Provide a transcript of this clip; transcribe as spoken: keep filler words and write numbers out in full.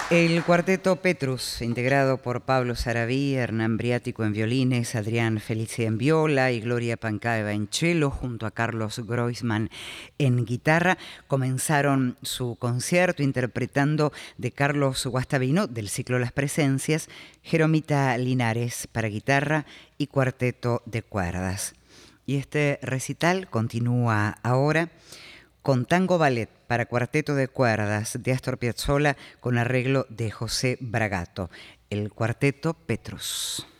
El cuarteto Petrus, integrado por Pablo Sarabí, Hernán Briático en violines, Adrián Felici en viola y Gloria Pancaeva en cello, junto a Carlos Groisman en guitarra, comenzaron su concierto interpretando de Carlos Guastavino, del ciclo Las Presencias, Jeromita Linares para guitarra y cuarteto de cuerdas. Y este recital continúa ahora con Tango Ballet para cuarteto de cuerdas de Astor Piazzolla con arreglo de José Bragato, el cuarteto Petrus.